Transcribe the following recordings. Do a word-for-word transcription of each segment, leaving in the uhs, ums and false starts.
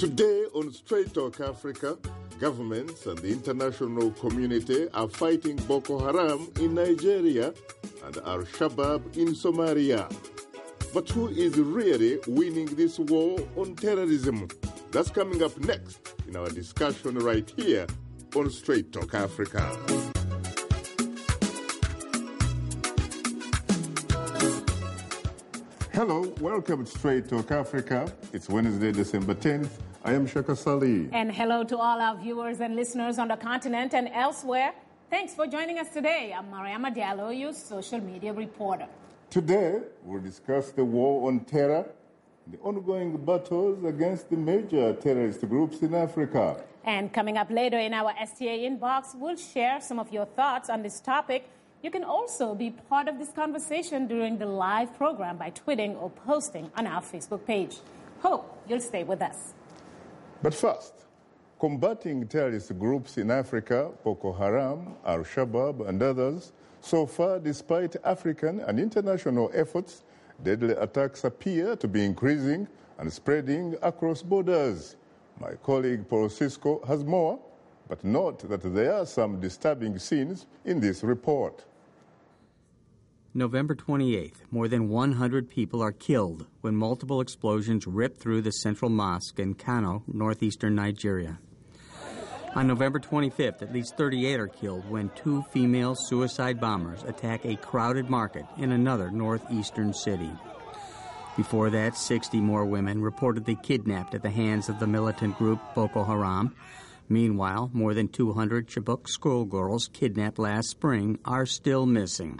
Today on Straight Talk Africa, governments and the international community are fighting Boko Haram in Nigeria and Al-Shabaab in Somalia. But who is really winning this war on terrorism? That's coming up next in our discussion right here on Straight Talk Africa. Hello, welcome to Straight Talk Africa. It's Wednesday, December tenth. I am Shaka Sali. And hello to all our viewers and listeners on the continent and elsewhere. Thanks for joining us today. I'm Mariama Diallo, your social media reporter. Today, we'll discuss the war on terror, the ongoing battles against the major terrorist groups in Africa. And coming up later in our S T A inbox, we'll share some of your thoughts on this topic. You can also be part of this conversation during the live program by tweeting or posting on our Facebook page. Hope you'll stay with us. But first, combating terrorist groups in Africa, Boko Haram, Al-Shabaab, and others, so far, despite African and international efforts, deadly attacks appear to be increasing and spreading across borders. My colleague Paul Cisco has more, but note that there are some disturbing scenes in this report. November twenty-eighth, more than one hundred people are killed when multiple explosions rip through the central mosque in Kano, northeastern Nigeria. On November twenty-fifth, at least thirty-eight are killed when two female suicide bombers attack a crowded market in another northeastern city. Before that, sixty more women reportedly kidnapped at the hands of the militant group Boko Haram. Meanwhile, more than two hundred Chibok schoolgirls kidnapped last spring are still missing.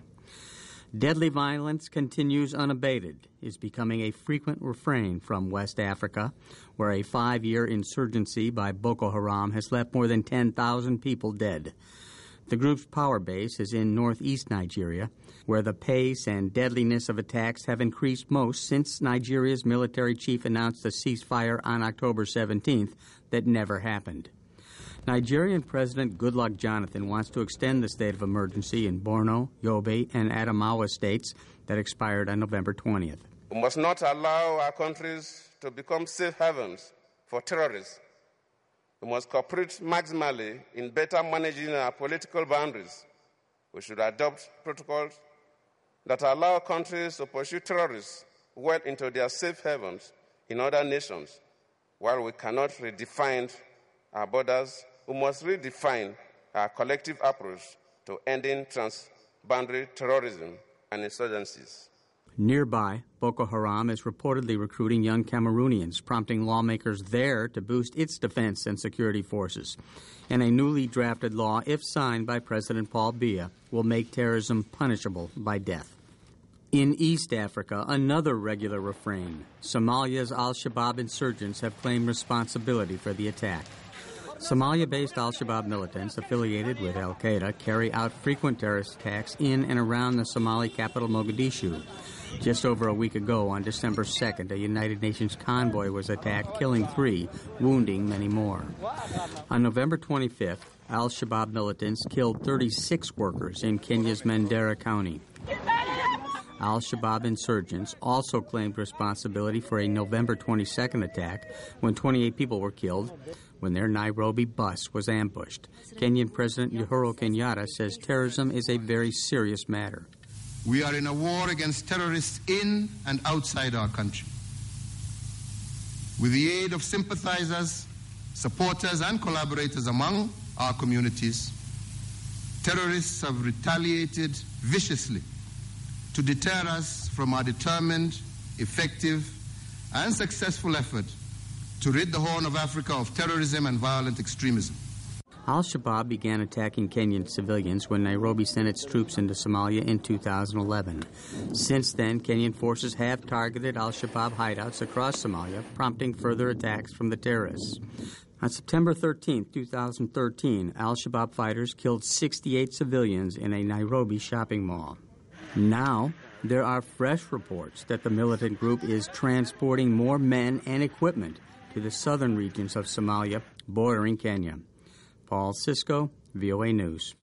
Deadly violence continues unabated, is becoming a frequent refrain from West Africa, where a five-year insurgency by Boko Haram has left more than ten thousand people dead. The group's power base is in northeast Nigeria, where the pace and deadliness of attacks have increased most since Nigeria's military chief announced a ceasefire on October seventeenth that never happened. Nigerian President Goodluck Jonathan wants to extend the state of emergency in Borno, Yobe, and Adamawa states that expired on November twentieth. We must not allow our countries to become safe havens for terrorists. We must cooperate maximally in better managing our political boundaries. We should adopt protocols that allow countries to pursue terrorists well into their safe havens in other nations. While we cannot redefine our borders, we must redefine our collective approach to ending transboundary terrorism and insurgencies. Nearby, Boko Haram is reportedly recruiting young Cameroonians, prompting lawmakers there to boost its defense and security forces. And a newly drafted law, if signed by President Paul Biya, will make terrorism punishable by death. In East Africa, another regular refrain. Somalia's Al-Shabaab insurgents have claimed responsibility for the attack. Somalia-based Al-Shabaab militants affiliated with al-Qaeda carry out frequent terrorist attacks in and around the Somali capital Mogadishu. Just over a week ago, on December second, a United Nations convoy was attacked, killing three, wounding many more. On November twenty-fifth, Al-Shabaab militants killed thirty-six workers in Kenya's Mandera County. Al-Shabaab insurgents also claimed responsibility for a November twenty-second attack when twenty-eight people were killed when their Nairobi bus was ambushed. Kenyan President Uhuru Kenyatta says terrorism is a very serious matter. We are in a war against terrorists in and outside our country. With the aid of sympathizers, supporters, and collaborators among our communities, terrorists have retaliated viciously to deter us from our determined, effective, and successful effort to rid the Horn of Africa of terrorism and violent extremism. Al-Shabaab began attacking Kenyan civilians when Nairobi sent its troops into Somalia in two thousand eleven. Since then, Kenyan forces have targeted Al-Shabaab hideouts across Somalia, prompting further attacks from the terrorists. On September thirteenth, two thousand thirteen, Al-Shabaab fighters killed sixty-eight civilians in a Nairobi shopping mall. Now, there are fresh reports that the militant group is transporting more men and equipment to the southern regions of Somalia bordering Kenya. Paul Cisco, V O A News.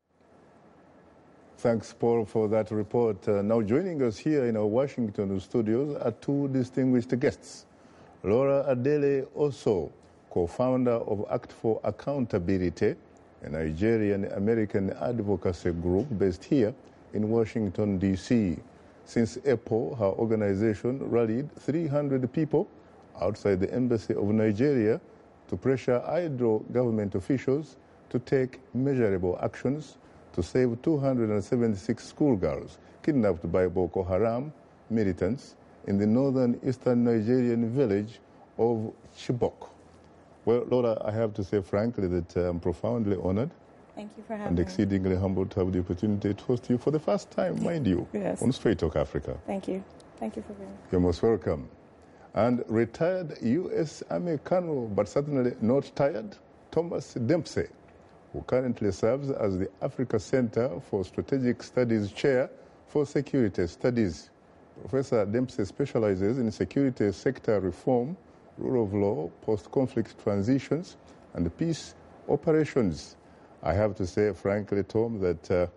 Thanks, Paul, for that report. Uh, now joining us here in our Washington studios are two distinguished guests. Laura Adele Oso, co-founder of Act for Accountability, a Nigerian-American advocacy group based here in Washington, D C Since April, her organization rallied three hundred people outside the Embassy of Nigeria to pressure idle government officials to take measurable actions to save two hundred seventy-six schoolgirls kidnapped by Boko Haram militants in the northern eastern Nigerian village of Chibok. Well, Laura, I have to say frankly that I'm profoundly honored. Thank you for having and me. exceedingly humbled to have the opportunity to host you for the first time, mind you, yes. on Straight Talk Africa. Thank you. Thank you for being here. You're most welcome. And retired U S Army Colonel, but certainly not tired, Thomas Dempsey, who currently serves as the Africa Center for Strategic Studies Chair for Security Studies. Professor Dempsey specializes in security sector reform, rule of law, post-conflict transitions, and peace operations. I have to say, frankly, Tom, that, uh,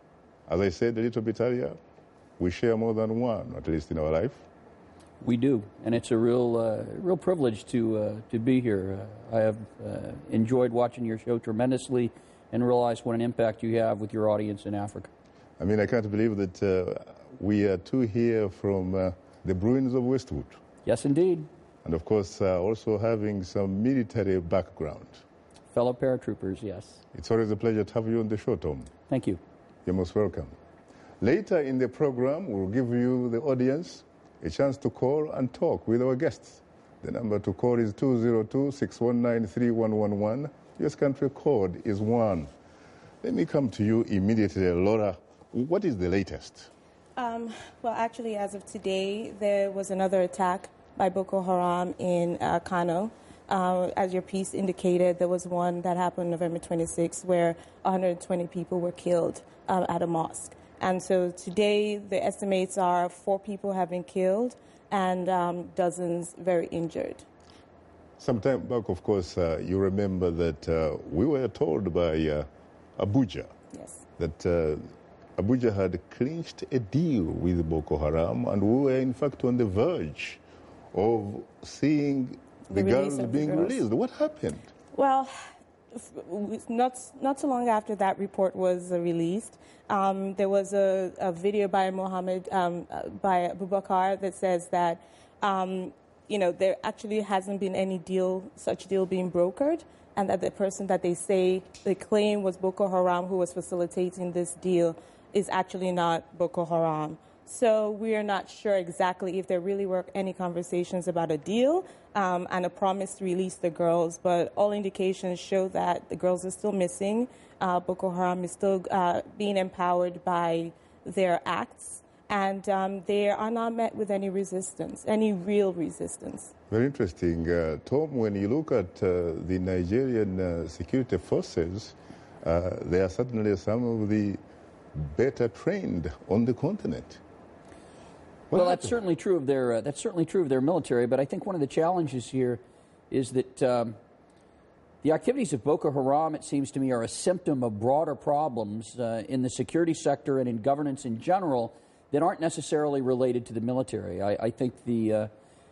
as I said a little bit earlier, we share more than one, at least in our life. We do, and it's a real, uh, real privilege to uh, to be here. Uh, I have uh, enjoyed watching your show tremendously, and realize what an impact you have with your audience in Africa. I mean, I can't believe that uh, we are two here from uh, the Bruins of Westwood. Yes, indeed. And of course, uh, also having some military background. Fellow paratroopers, yes. It's always a pleasure to have you on the show, Tom. Thank you. You're most welcome. Later in the program, we'll give you, the audience, a chance to call and talk with our guests. The number to call is two zero two, six one nine, three one one one. U S country code is one. Let me come to you immediately, Laura. What is the latest? Um, well, actually, as of today, there was another attack by Boko Haram in uh, Kano. Uh, as your piece indicated, there was one that happened November twenty-sixth where one hundred twenty people were killed um, at a mosque. And so today, the estimates are four people have been killed and um, dozens very injured. Some time back, of course, uh, you remember that uh, we were told by uh, Abuja yes. that uh, Abuja had clinched a deal with Boko Haram, and we were, in fact, on the verge of seeing the, the girls the being girls. released. What happened? Well, not not too long after that report was uh, released, um, there was a, a video by Mohammed, um, uh, by Abubakar, that says that um, you know there actually hasn't been any deal, such deal being brokered, and that the person that they say they claim was Boko Haram who was facilitating this deal is actually not Boko Haram. So we are not sure exactly if there really were any conversations about a deal um, and a promise to release the girls, but all indications show that the girls are still missing. Uh, Boko Haram is still uh, being empowered by their acts, and um, they are not met with any resistance, any real resistance. Very interesting. Uh, Tom, when you look at uh, the Nigerian uh, security forces, uh, they are certainly some of the better trained on the continent. What well, happened? that's certainly true of their uh, that's certainly true of their military. But I think one of the challenges here is that um, the activities of Boko Haram, it seems to me, are a symptom of broader problems uh, in the security sector and in governance in general that aren't necessarily related to the military. I, I think the uh,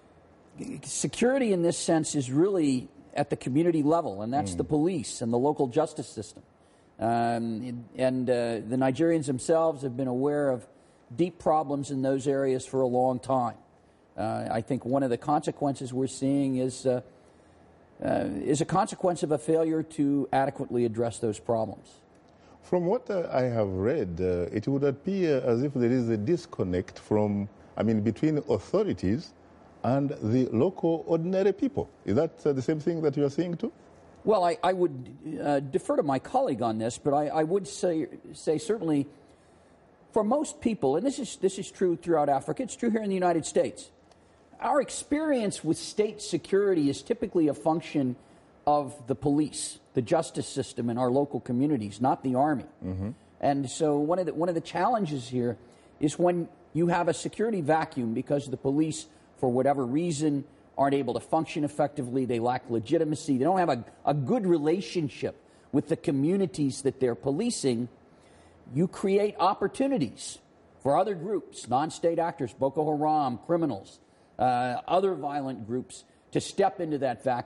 security in this sense is really at the community level, and that's mm. the police and the local justice system. Um, and uh, the Nigerians themselves have been aware of deep problems in those areas for a long time. Uh, I think one of the consequences we're seeing is uh, uh, is a consequence of a failure to adequately address those problems. From what uh, I have read, uh, it would appear as if there is a disconnect from, I mean, between authorities and the local ordinary people. Is that uh, the same thing that you are seeing too? Well, I, I would uh, defer to my colleague on this, but I, I would say say certainly for most people, and this is this is true throughout Africa, it's true here in the United States, our experience with state security is typically a function of the police, the justice system in our local communities, not the army. Mm-hmm. And so one of the one of the challenges here is when you have a security vacuum because the police, for whatever reason, aren't able to function effectively, they lack legitimacy, they don't have a, a good relationship with the communities that they're policing, you create opportunities for other groups, non-state actors, Boko Haram, criminals, uh, other violent groups, to step into that vacuum.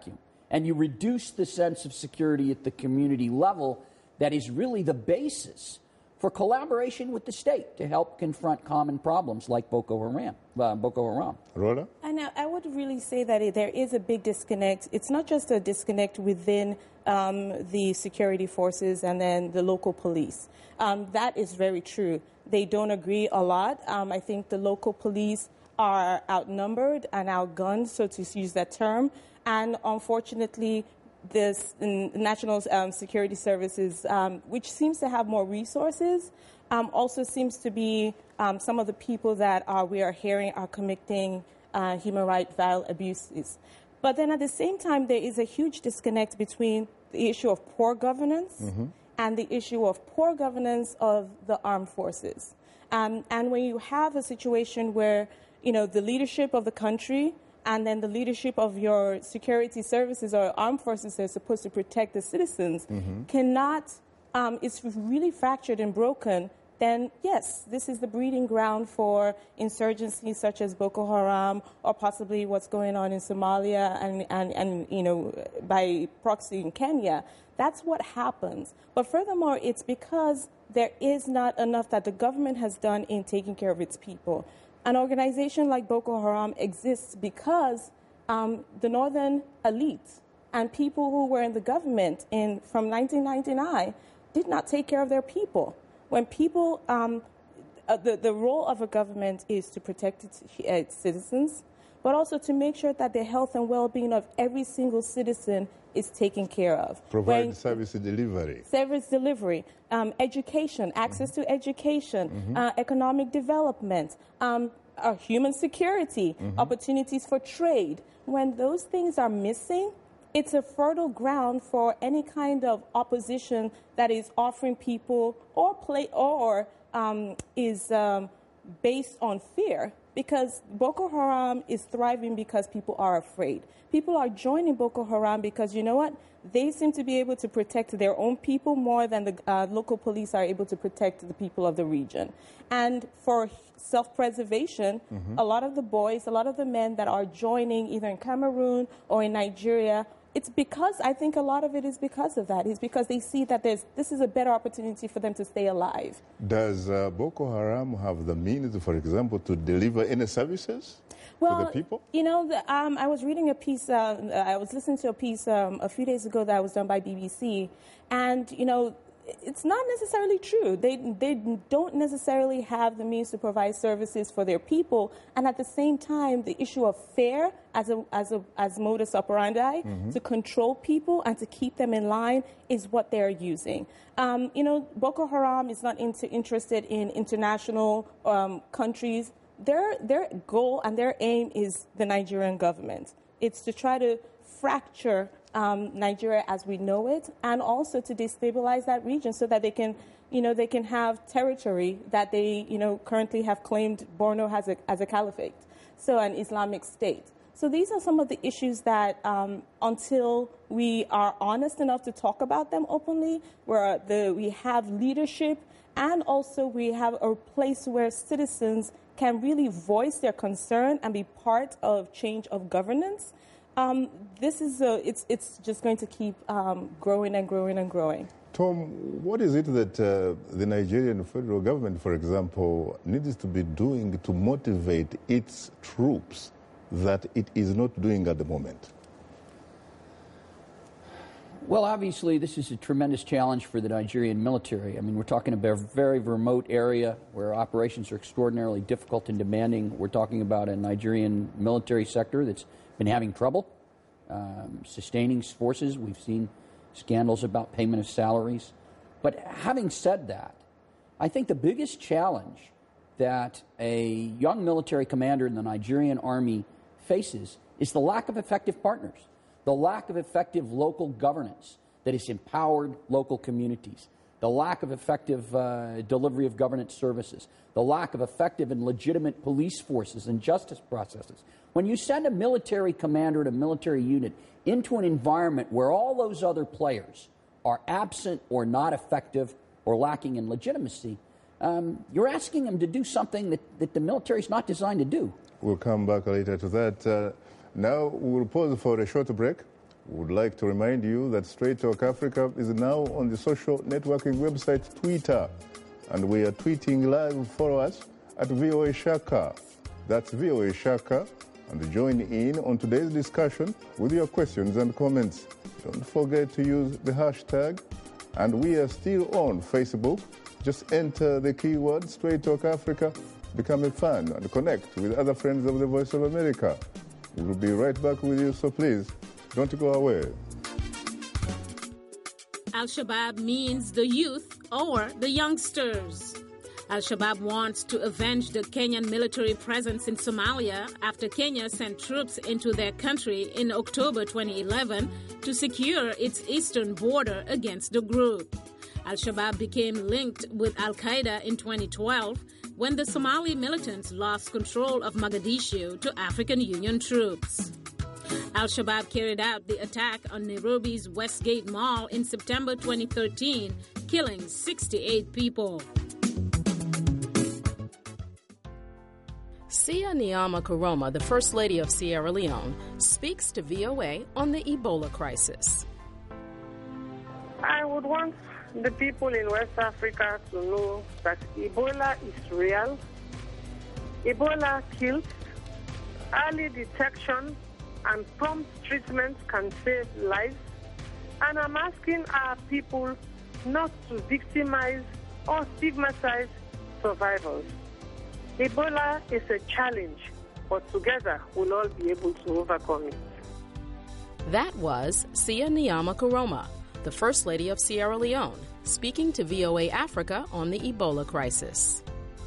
and you reduce the sense of security at the community level that is really the basis for collaboration with the state to help confront common problems like Boko Haram. Uh, Boko Haram. Rhoda? And I, I would really say that it, there is a big disconnect. It's not just a disconnect within um, the security forces and then the local police. Um, that is very true. They don't agree a lot. Um, I think the local police are outnumbered and outgunned, so to use that term. And unfortunately, this National um, Security Services, um, which seems to have more resources, um, also seems to be um, some of the people that are, we are hearing are committing uh, human rights violation abuses. But then at the same time, there is a huge disconnect between the issue of poor governance mm-hmm. and the issue of poor governance of the armed forces. Um, and when you have a situation where, you know, the leadership of the country and then the leadership of your security services or armed forces that are supposed to protect the citizens mm-hmm. cannot, um, it's really fractured and broken, then yes, this is the breeding ground for insurgencies such as Boko Haram or possibly what's going on in Somalia and, and, and you know, by proxy in Kenya. That's what happens. But furthermore, it's because there is not enough that the government has done in taking care of its people. An organization like Boko Haram exists because um, the northern elite and people who were in the government in from nineteen ninety-nine did not take care of their people. When people, um, uh, the, the role of a government is to protect its, its citizens, but also to make sure that the health and well-being of every single citizen is taken care of. Provide when, service delivery. Service delivery, um, education, access mm-hmm. to education, mm-hmm. uh, economic development, um, uh, human security, mm-hmm. opportunities for trade. When those things are missing, it's a fertile ground for any kind of opposition that is offering people or play or um, is um, based on fear. Because Boko Haram is thriving because people are afraid. People are joining Boko Haram because, you know what, they seem to be able to protect their own people more than the uh, local police are able to protect the people of the region. And for self-preservation, mm-hmm. a lot of the boys, a lot of the men that are joining either in Cameroon or in Nigeria, it's because, I think a lot of it is because of that. It's because they see that there's, this is a better opportunity for them to stay alive. Does uh, Boko Haram have the means, for example, to deliver any services well, to the people? You know, the, um, I was reading a piece, uh, I was listening to a piece um, a few days ago that was done by B B C, and, you know, it's not necessarily true. They they don't necessarily have the means to provide services for their people, and at the same time, the issue of fear as a as a as modus operandi mm-hmm. to control people and to keep them in line is what they're using. Um, you know, Boko Haram is not into, interested in international um, countries. Their their goal and their aim is the Nigerian government. It's to try to fracture Um, Nigeria as we know it, and also to destabilize that region so that they can, you know, they can have territory that they, you know, currently have claimed Borno has a, as a caliphate, so an Islamic state. So these are some of the issues that, um, until we are honest enough to talk about them openly, where the, we have leadership, and also we have a place where citizens can really voice their concern and be part of change of governance. Um, this is a, it's it's just going to keep um, growing and growing and growing. Tom, what is it that uh, the Nigerian federal government, for example, needs to be doing to motivate its troops that it is not doing at the moment? Well, obviously, this is a tremendous challenge for the Nigerian military. I mean, we're talking about a very remote area where operations are extraordinarily difficult and demanding. We're talking about a Nigerian military sector that's been having trouble um, sustaining forces. We've seen scandals about payment of salaries. But having said that, I think the biggest challenge that a young military commander in the Nigerian army faces is the lack of effective partners, the lack of effective local governance that has empowered local communities, the lack of effective uh, delivery of governance services, the lack of effective and legitimate police forces and justice processes. When you send a military commander and a military unit into an environment where all those other players are absent or not effective or lacking in legitimacy, um, you're asking them to do something that, that the military is not designed to do. We'll come back later to that. Uh, now we'll pause for a short break. We would like to remind you that Straight Talk Africa is now on the social networking website Twitter, and we are tweeting live. Follow us at V O A Shaka. That's V O A Shaka, and join in on today's discussion with your questions and comments. Don't forget to use the hashtag, and we are still on Facebook. Just enter the keyword Straight Talk Africa, become a fan, and connect with other friends of the Voice of America. We will be right back with you, so please don't go away. Al-Shabaab means the youth or the youngsters. Al-Shabaab wants to avenge the Kenyan military presence in Somalia after Kenya sent troops into their country in October twenty eleven to secure its eastern border against the group. Al-Shabaab became linked with Al-Qaeda in twenty twelve when the Somali militants lost control of Mogadishu to African Union troops. Al-Shabaab carried out the attack on Nairobi's Westgate Mall in September twenty thirteen, killing sixty-eight people. Sia Nyama Koroma, the First Lady of Sierra Leone, speaks to V O A on the Ebola crisis. I would want the people in West Africa to know that Ebola is real. Ebola kills. Early detection and prompt treatment can save lives. And I'm asking our people not to victimize or stigmatize survivors. Ebola is a challenge, but together we'll all be able to overcome it. That was Sia Nyama Koroma, the First Lady of Sierra Leone, speaking to V O A Africa on the Ebola crisis.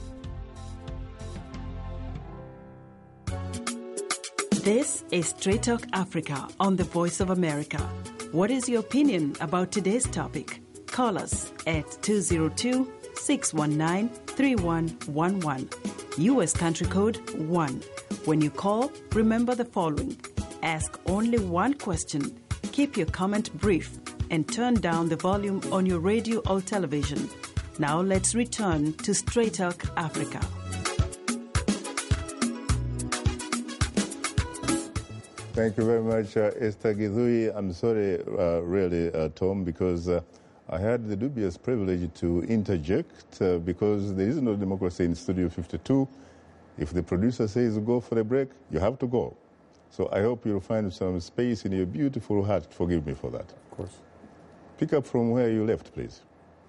This is Straight Talk Africa on the Voice of America. What is your opinion about today's topic? Call us at two zero two, six one nine, three one one one. U S country code one. When you call, remember the following. Ask only one question. Keep your comment brief and turn down the volume on your radio or television. Now let's return to Straight Talk Africa. Thank you very much, uh, Esther Githui. I'm sorry, uh, really, uh, Tom, because uh, I had the dubious privilege to interject uh, because there is no democracy in Studio fifty-two. If the producer says go for a break, you have to go. So I hope you'll find some space in your beautiful heart. Forgive me for that. Of course. Pick up from where you left, please.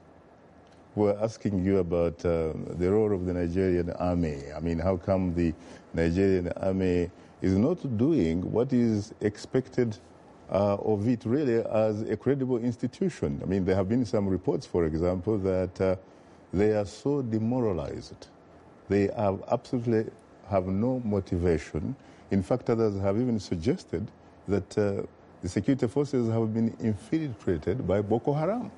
We're asking you about uh, the role of the Nigerian army. I mean, how come the Nigerian army is not doing what is expected uh, of it really as a credible institution? I mean, there have been some reports, for example, that uh, they are so demoralized. They have absolutely have no motivation. In fact, others have even suggested that uh, the security forces have been infiltrated by Boko Haram.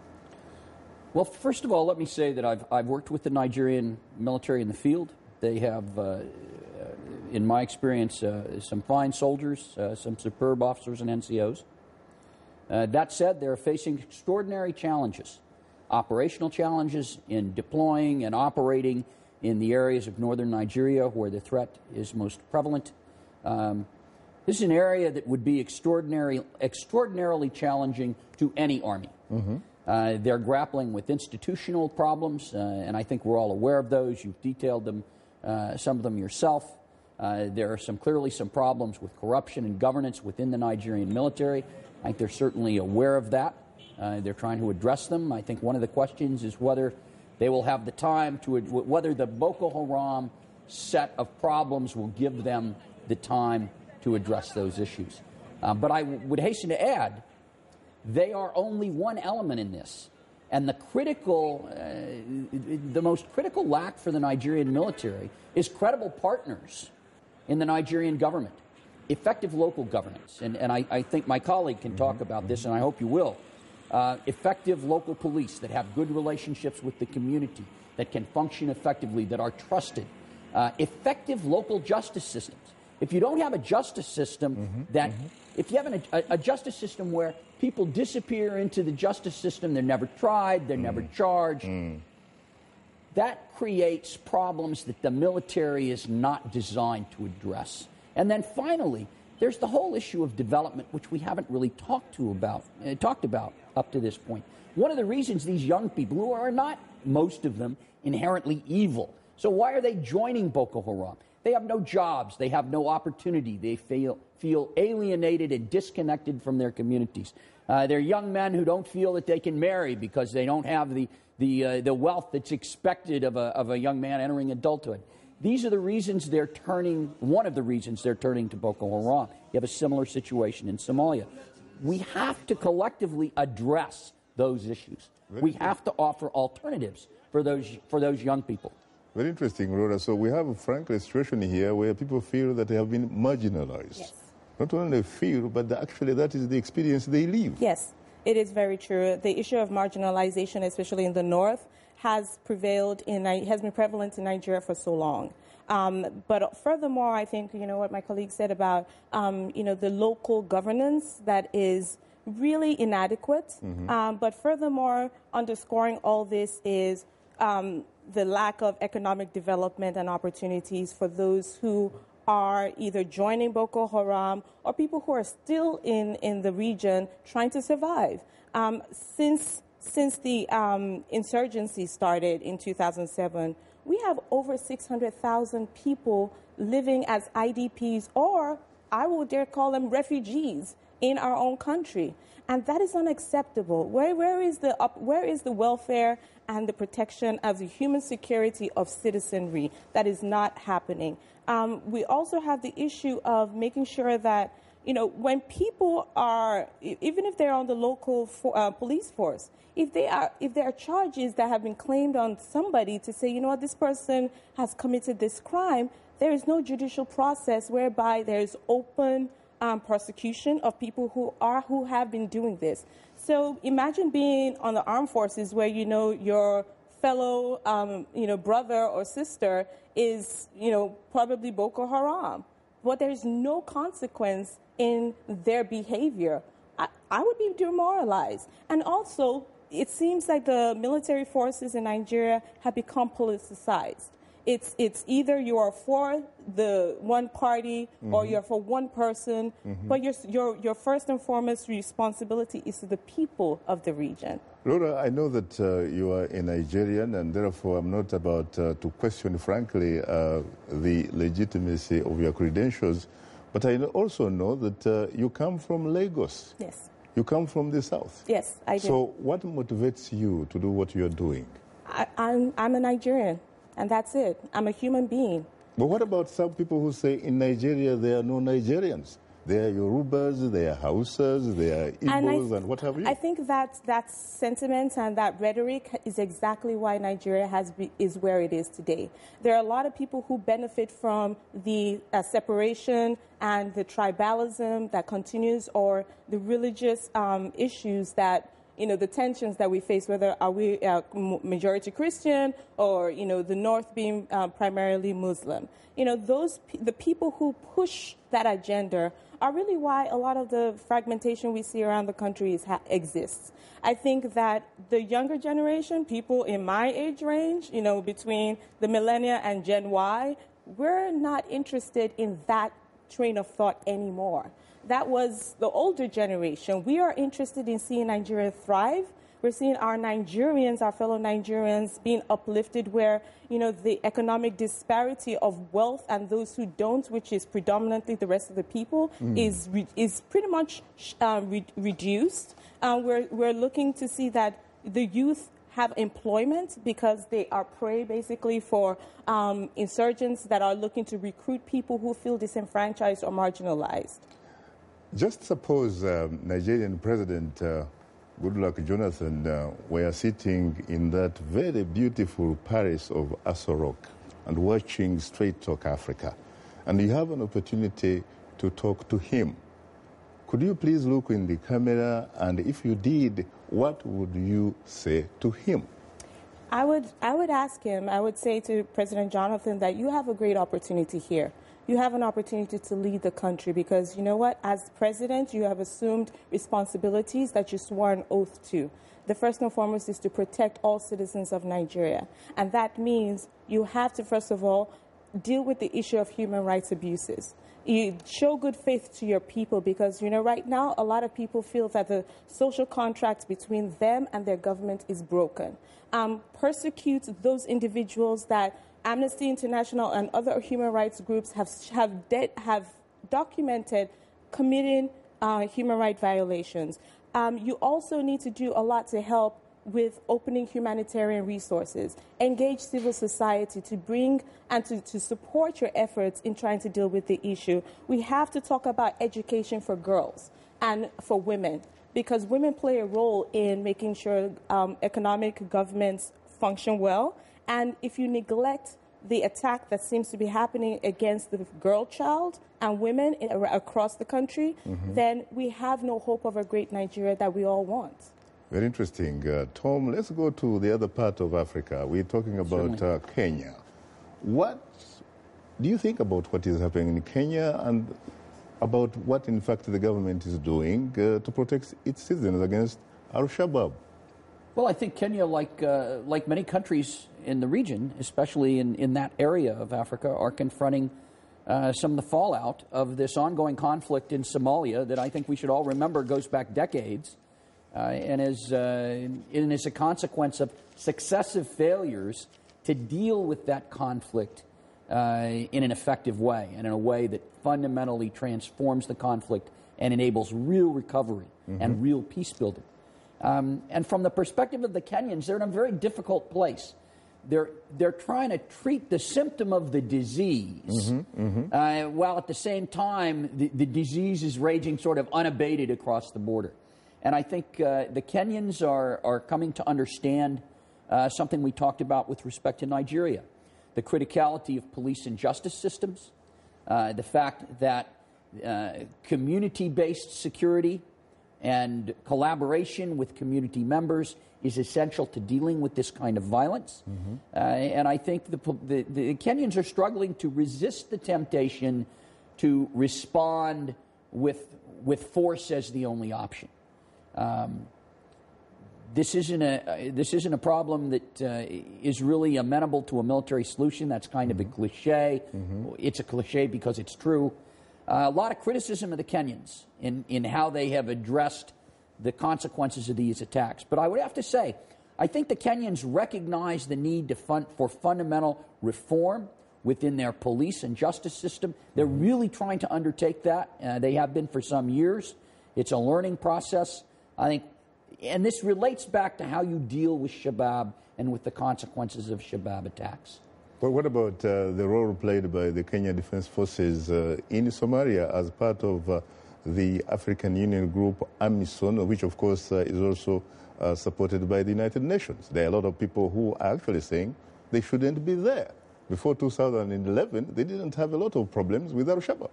Well, first of all, let me say that I've, I've worked with the Nigerian military in the field. They have, uh, in my experience, uh, some fine soldiers, uh, some superb officers and N C Os. Uh, that said, they're facing extraordinary challenges, operational challenges in deploying and operating in the areas of northern Nigeria where the threat is most prevalent. Um, this is an area that would be extraordinary, extraordinarily challenging to any army. Mm-hmm. Uh, they're grappling with institutional problems, uh, and I think we're all aware of those. You've detailed them, uh, some of them yourself. Uh, there are some clearly some problems with corruption and governance within the Nigerian military. I think they're certainly aware of that. Uh, they're trying to address them. I think one of the questions is whether they will have the time to, whether the Boko Haram set of problems will give them the time to address those issues. Uh, but I w- would hasten to add, they are only one element in this. And the critical, uh, the most critical lack for the Nigerian military is credible partners in the Nigerian government, effective local governance. And, and I, I think my colleague can talk about this, and I hope you will. Uh, effective local police that have good relationships with the community, that can function effectively, that are trusted. Uh, effective local justice systems. If you don't have a justice system mm-hmm, that, mm-hmm. if you have an, a, a justice system where people disappear into the justice system, they're never tried, they're mm. never charged, mm. that creates problems that the military is not designed to address. And then finally, There's the whole issue of development, which we haven't really talked to about, uh, talked about up to this point. One of the reasons these young people, who are not, most of them, inherently evil, so why are they joining Boko Haram? They have no jobs. They have no opportunity. They feel, feel alienated and disconnected from their communities. Uh, they're young men who don't feel that they can marry because they don't have the, the, uh, the wealth that's expected of a, of a young man entering adulthood. These are the reasons they're turning, one of the reasons they're turning to Boko Haram. You have a similar situation in Somalia. We have to collectively address those issues. We have to offer alternatives for those, for those young people. Very interesting, Rhoda. So we have a frank situation here where people feel that they have been marginalized. Yes. Not only feel, but actually that is the experience they live. Yes, it is very true. The issue of marginalization, especially in the north, has prevailed in, has been prevalent in Nigeria for so long. Um, but furthermore, I think, you know, what my colleague said about, um, you know, the local governance that is really inadequate. Mm-hmm. Um, but furthermore, underscoring all this is um, the lack of economic development and opportunities for those who are either joining Boko Haram or people who are still in, in the region trying to survive. Um, since, since the um, insurgency started in two thousand seven, we have over six hundred thousand people living as I D Ps, or I would dare call them refugees, in our own country. And that is unacceptable. Where, where, is the, up, where is the welfare and the protection of the human security of citizenry? That is not happening. Um, we also have the issue of making sure that, you know, when people are, even if they're on the local for, uh, police force, if they are, if there are charges that have been claimed on somebody to say, you know what, this person has committed this crime, there is no judicial process whereby there is open Um, prosecution of people who are who have been doing this. So imagine being on the armed forces where you know your fellow um, you know brother or sister is you know probably Boko Haram, but there's no consequence in their behavior. I, I would be demoralized. And also, it seems like the military forces in Nigeria have become politicized. It's it's either you are for the one party mm-hmm. or you're for one person, mm-hmm. but your, your your first and foremost responsibility is to the people of the region. Laura, I know that uh, you are a Nigerian, and therefore I'm not about uh, to question, frankly, uh, the legitimacy of your credentials, but I also know that uh, you come from Lagos. Yes. You come from the south. Yes, I do. So what motivates you to do what you're doing? I, I'm I'm a Nigerian. And that's it. I'm a human being. But what about some people who say in Nigeria there are no Nigerians? They are Yorubas, they are Hausas, they are Igbos, and, th- and what have you? I think that that sentiment and that rhetoric is exactly why Nigeria has be, is where it is today. There are a lot of people who benefit from the uh, separation and the tribalism that continues, or the religious um, issues that you know, the tensions that we face, whether are we uh, majority Christian or, you know, the North being uh, primarily Muslim. You know, those the people who push that agenda are really why a lot of the fragmentation we see around the country is ha- exists. I think that the younger generation, people in my age range, you know, between the millennia and Gen Y, we're not interested in that train of thought anymore. That was the older generation. We are interested in seeing Nigeria thrive. We're seeing our Nigerians, our fellow Nigerians, being uplifted where, you know, the economic disparity of wealth and those who don't, which is predominantly the rest of the people, mm. is re- is pretty much uh, re- reduced. Uh, we're, we're looking to see that the youth have employment because they are prey basically for um, insurgents that are looking to recruit people who feel disenfranchised or marginalized. Just suppose um, Nigerian President uh, Goodluck Jonathan uh, were sitting in that very beautiful Paris of Aso Rock and watching Straight Talk Africa, and you have an opportunity to talk to him. Could you please look in the camera, and if you did, what would you say to him? I would, I would ask him, I would say to President Jonathan that you have a great opportunity here. You have an opportunity to lead the country because, you know what, as president, you have assumed responsibilities that you swore an oath to. The first and foremost is to protect all citizens of Nigeria. And that means you have to, first of all, deal with the issue of human rights abuses. You show good faith to your people because, you know, right now a lot of people feel that the social contract between them and their government is broken. Um, persecute those individuals that Amnesty International and other human rights groups have have, de- have documented committing uh, human rights violations. Um, you also need to do a lot to help with opening humanitarian resources, engage civil society to bring and to, to support your efforts in trying to deal with the issue. We have to talk about education for girls and for women, because women play a role in making sure um, economic governments function well. And if you neglect the attack that seems to be happening against the girl child and women in, across the country, mm-hmm. then we have no hope of a great Nigeria that we all want. Very interesting. Uh, Tom, let's go to the other part of Africa. We're talking about uh, Kenya. What do you think about what is happening in Kenya and about what, in fact, the government is doing uh, to protect its citizens against Al-Shabaab? Well, I think Kenya, like uh, like many countries in the region, especially in, in that area of Africa, are confronting uh, some of the fallout of this ongoing conflict in Somalia that I think we should all remember goes back decades. Uh, and is, uh, and is a consequence of successive failures to deal with that conflict uh, in an effective way and in a way that fundamentally transforms the conflict and enables real recovery mm-hmm. and real peace building. Um, and from the perspective of the Kenyans, they're in a very difficult place. They're, they're trying to treat the symptom of the disease, mm-hmm, mm-hmm. Uh, while at the same time the, the disease is raging sort of unabated across the border. And I think uh, the Kenyans are, are coming to understand uh, something we talked about with respect to Nigeria, the criticality of police and justice systems, uh, the fact that uh, community-based security and collaboration with community members is essential to dealing with this kind of violence. Mm-hmm. Uh, and I think the, the, the Kenyans are struggling to resist the temptation to respond with, with force as the only option. Um, this isn't a uh, this isn't a problem that uh, is really amenable to a military solution. That's kind mm-hmm. of a cliche. Mm-hmm. It's a cliche because it's true. Uh, a lot of criticism of the Kenyans in, in how they have addressed the consequences of these attacks. But I would have to say, I think the Kenyans recognize the need to fund, for fundamental reform within their police and justice system. They're mm-hmm. really trying to undertake that. Uh, they have been for some years. It's a learning process. I think, and this relates back to how you deal with Shabaab and with the consequences of Shabaab attacks. But what about uh, the role played by the Kenya Defense Forces uh, in Somalia as part of uh, the African Union group AMISOM, which of course uh, is also uh, supported by the United Nations? There are a lot of people who are actually saying they shouldn't be there. Before two thousand eleven, they didn't have a lot of problems with Al-Shabaab.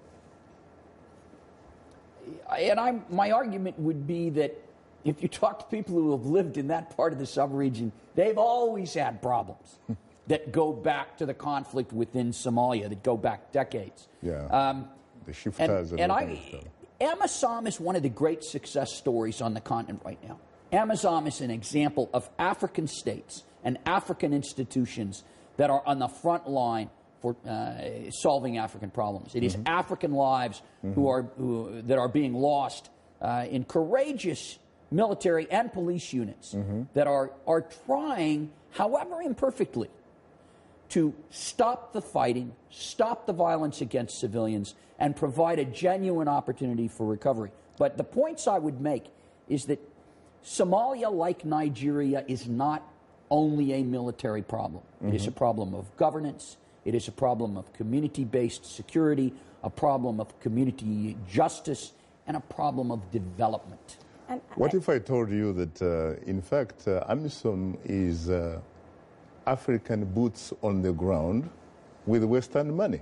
And I'm, my argument would be that if you talk to people who have lived in that part of the sub-region, they've always had problems that go back to the conflict within Somalia, that go back decades. Yeah, um, the And, shifters. And, and I, AMISOM is one of the great success stories on the continent right now. AMISOM is an example of African states and African institutions that are on the front line for uh, solving African problems. It is mm-hmm. African lives mm-hmm. who are who, that are being lost uh, in courageous military and police units mm-hmm. that are are trying, however imperfectly, to stop the fighting, stop the violence against civilians, and provide a genuine opportunity for recovery. But the points I would make is that Somalia, like Nigeria, is not only a military problem. Mm-hmm. It is a problem of governance. It is a problem of community-based security, a problem of community justice, and a problem of development. And what if I told you that, uh, in fact, uh, AMISOM is uh, African boots on the ground with Western money?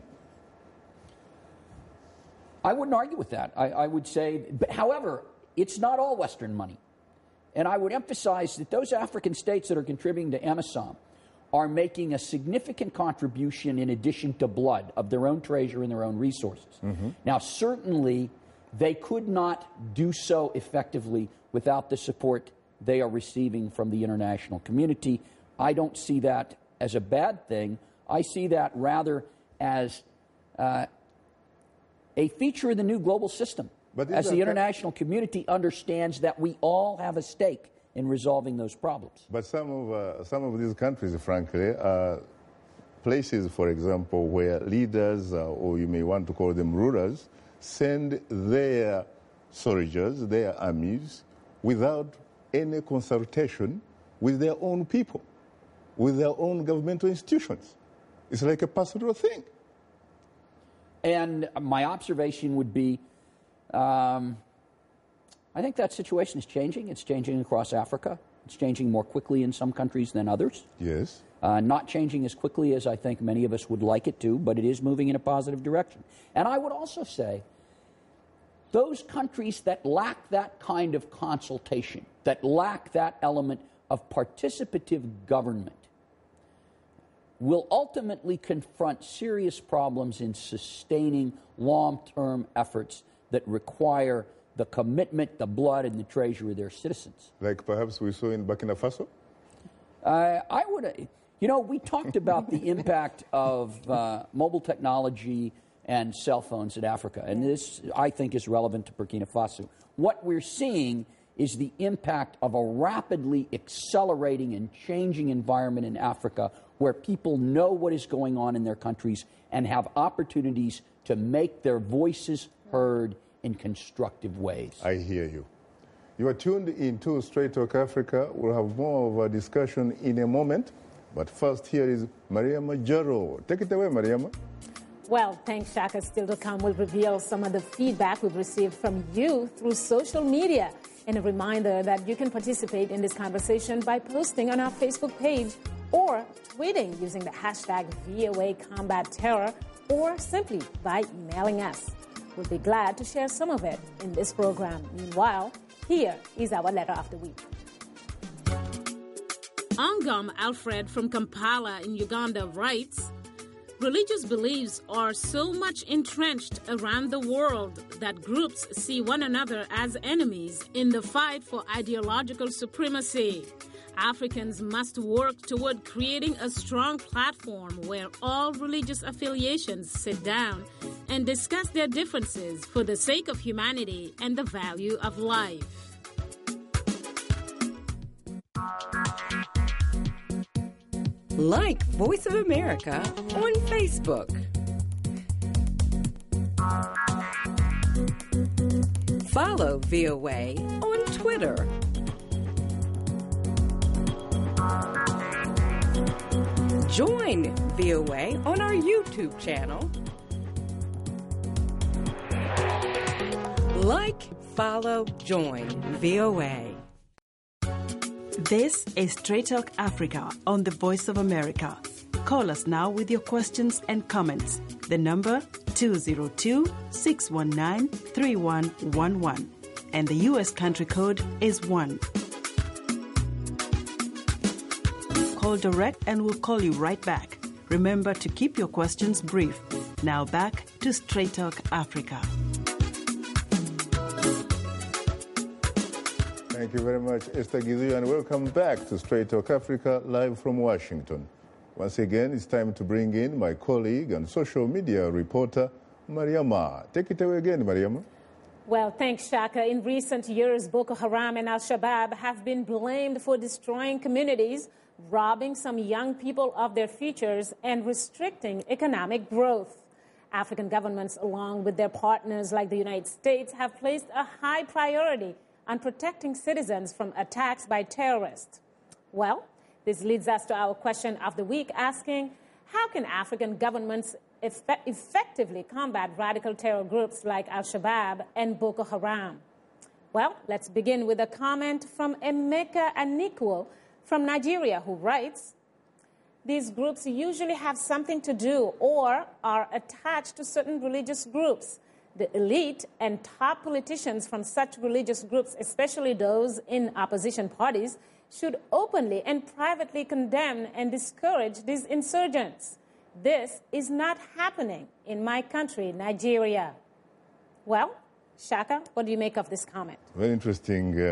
I wouldn't argue with that. I, I would say, but however, it's not all Western money. And I would emphasize that those African states that are contributing to AMISOM are making a significant contribution in addition to blood of their own treasure and their own resources. Mm-hmm. Now, certainly, they could not do so effectively without the support they are receiving from the international community. I don't see that as a bad thing. I see that rather as uh, a feature of the new global system, as the international community understands that we all have a stake in resolving those problems. But some of, uh, some of these countries, frankly, are places, for example, where leaders, uh, or you may want to call them rulers, send their soldiers, their armies, without any consultation with their own people, with their own governmental institutions. It's like a personal thing. And my observation would be, um, I think that situation is changing. It's changing across Africa. It's changing more quickly in some countries than others. Yes. Uh, not changing as quickly as I think many of us would like it to, but it is moving in a positive direction. And I would also say, those countries that lack that kind of consultation, that lack that element of participative government, will ultimately confront serious problems in sustaining long-term efforts that require the commitment, the blood, and the treasure of their citizens. Like perhaps we saw in Burkina Faso? Uh, I would, you know, we talked about the impact of uh, mobile technology and cell phones in Africa, and this, I think, is relevant to Burkina Faso. What we're seeing is the impact of a rapidly accelerating and changing environment in Africa where people know what is going on in their countries and have opportunities to make their voices heard in constructive ways. I hear you. You are tuned into Straight Talk Africa. We'll have more of a discussion in a moment. But first, here is Mariama Jaro. Take it away, Mariama. Well, thanks, Shaka. Still to come, we'll reveal some of the feedback we've received from you through social media. And a reminder that you can participate in this conversation by posting on our Facebook page or tweeting using the hashtag V O A Combat Terror, or simply by emailing us. We'll be glad to share some of it in this program. Meanwhile, here is our letter of the week. Angam Alfred from Kampala in Uganda writes, religious beliefs are so much entrenched around the world that groups see one another as enemies in the fight for ideological supremacy. Africans must work toward creating a strong platform where all religious affiliations sit down and discuss their differences for the sake of humanity and the value of life. Like Voice of America on Facebook. Follow V O A on Twitter. Join V O A on our YouTube channel. Like, follow, join V O A. This is Straight Talk Africa on the Voice of America. Call us now with your questions and comments. The number two zero two, six one nine, three one one one. And the U S country code is one. Call direct and we'll call you right back. Remember to keep your questions brief. Now back to Straight Talk Africa. Thank you very much, Esther Gizu, and welcome back to Straight Talk Africa, live from Washington. Once again, it's time to bring in my colleague and social media reporter, Mariama. Take it away again, Mariama. Well, thanks, Shaka. In recent years, Boko Haram and Al-Shabaab have been blamed for destroying communities, robbing some young people of their futures, and restricting economic growth. African governments, along with their partners like the United States, have placed a high priority on protecting citizens from attacks by terrorists. Well, this leads us to our question of the week, asking, how can African governments eff- effectively combat radical terror groups like Al-Shabaab and Boko Haram? Well, let's begin with a comment from Emeka Anikwo from Nigeria, who writes, these groups usually have something to do or are attached to certain religious groups. The elite and top politicians from such religious groups, especially those in opposition parties, should openly and privately condemn and discourage these insurgents. This is not happening in my country, Nigeria. Well, Shaka, what do you make of this comment? Very interesting uh,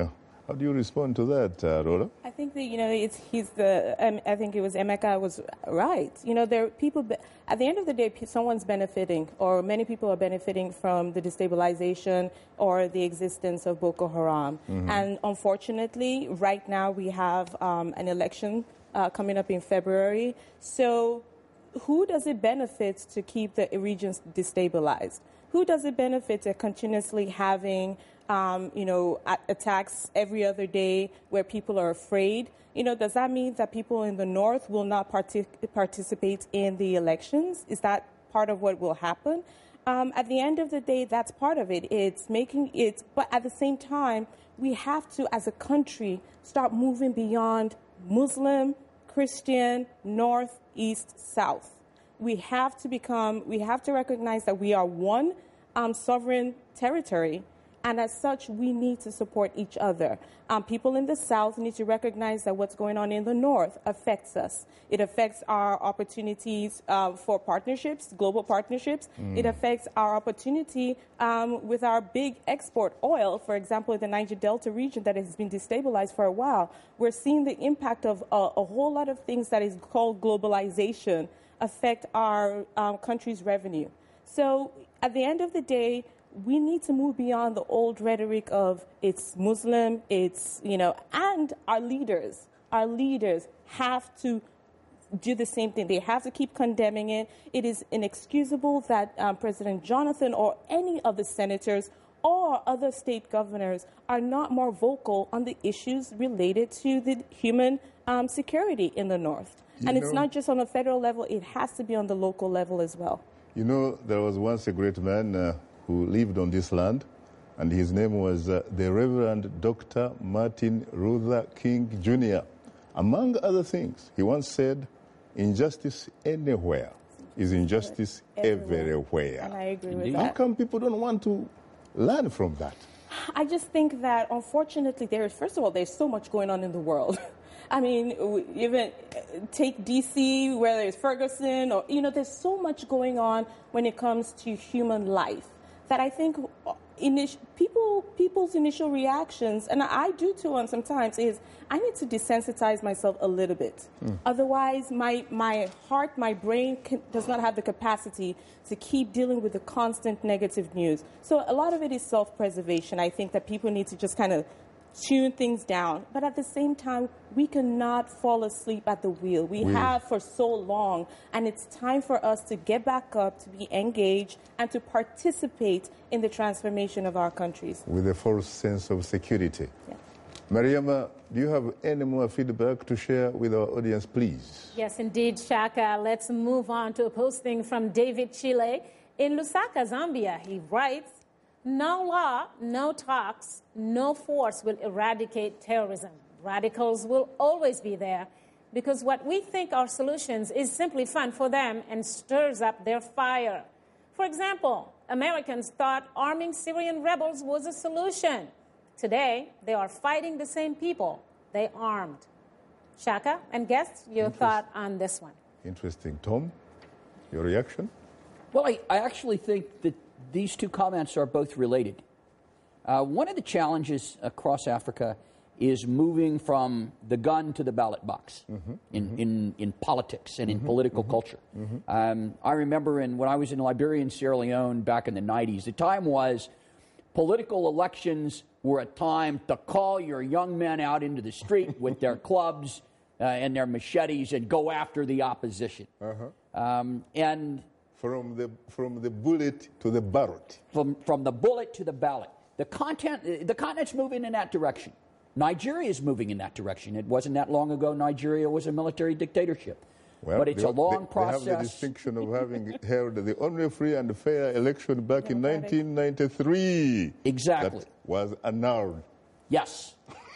How do you respond to that, uh, Rhoda? I think that, you know, it's, he's the, um, I think it was Emeka was right. You know, there are people, be, at the end of the day, someone's benefiting, or many people are benefiting from the destabilization or the existence of Boko Haram. Mm-hmm. And unfortunately, right now we have um, an election uh, coming up in February. So who does it benefit to keep the regions destabilized? Who does it benefit to continuously having Um, you know, attacks every other day where people are afraid? You know, does that mean that people in the north will not partic- participate in the elections? Is that part of what will happen? Um, at the end of the day, that's part of it. It's making it, but at the same time, we have to, as a country, start moving beyond Muslim, Christian, north, east, south. We have to become, we have to recognize that we are one um, sovereign territory. And as such, we need to support each other. Um, people in the South need to recognize that what's going on in the North affects us. It affects our opportunities uh, for partnerships, global partnerships. Mm. It affects our opportunity um, with our big export oil, for example, in the Niger Delta region that has been destabilized for a while. We're seeing the impact of a, a whole lot of things that is called globalization affect our um, country's revenue. So at the end of the day, we need to move beyond the old rhetoric of it's Muslim, it's, you know, and our leaders, our leaders have to do the same thing. They have to keep condemning it. It is inexcusable that um, President Jonathan or any of the senators or other state governors are not more vocal on the issues related to the human um, security in the North. You and know, it's not just on a federal level, it has to be on the local level as well. You know, there was once a great man uh, who lived on this land, and his name was uh, the Reverend Doctor Martin Luther King Junior Among other things, he once said, injustice anywhere is injustice everywhere. everywhere. And I agree with Indeed. that. How come people don't want to learn from that? I just think that, unfortunately, there is, first of all, there's so much going on in the world. I mean, even take D C, whether it's Ferguson, or, you know, there's so much going on when it comes to human life that I think init- people people's initial reactions, and I do too on sometimes, is I need to desensitize myself a little bit. Mm. Otherwise, my, my heart, my brain can, does not have the capacity to keep dealing with the constant negative news. So a lot of it is self-preservation. I think that people need to just kind of tune things down. But at the same time, we cannot fall asleep at the wheel. We, we have for so long, and it's time for us to get back up, to be engaged, and to participate in the transformation of our countries. With a false sense of security. Yeah. Mariama, do you have any more feedback to share with our audience, please? Yes, indeed, Shaka. Let's move on to a posting from David Chile. In Lusaka, Zambia, he writes, no law, no talks, no force will eradicate terrorism. Radicals will always be there because what we think are solutions is simply fun for them and stirs up their fire. For example, Americans thought arming Syrian rebels was a solution. Today, they are fighting the same people they armed. Shaka and guests, your thought on this one. Interesting. Tom, your reaction? Well, I, I actually think that these two comments are both related. Uh, one of the challenges across Africa is moving from the gun to the ballot box mm-hmm, in, mm-hmm. in, in politics and mm-hmm, in political mm-hmm, culture. Mm-hmm. Um, I remember in, when I was in Liberia and Sierra Leone back in the nineties, the time was political elections were a time to call your young men out into the street with their clubs uh, and their machetes and go after the opposition. Uh-huh. Um, and From the, from the bullet to the ballot. From, from the bullet to the ballot. The content, the continent's moving in that direction. Nigeria is moving in that direction. It wasn't that long ago Nigeria was a military dictatorship. Well, but it's they, a long they, process. They have the distinction of having held the only free and fair election back in nineteen ninety-three. Exactly. That was annulled. Yes.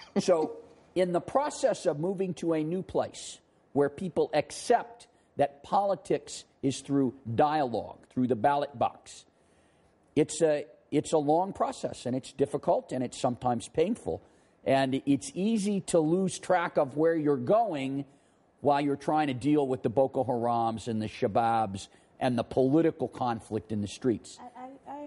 So in the process of moving to a new place where people accept that politics is through dialogue, through the ballot box, it's a, it's a long process, and it's difficult, and it's sometimes painful. And it's easy to lose track of where you're going while you're trying to deal with the Boko Harams and the Shababs and the political conflict in the streets. I, I, I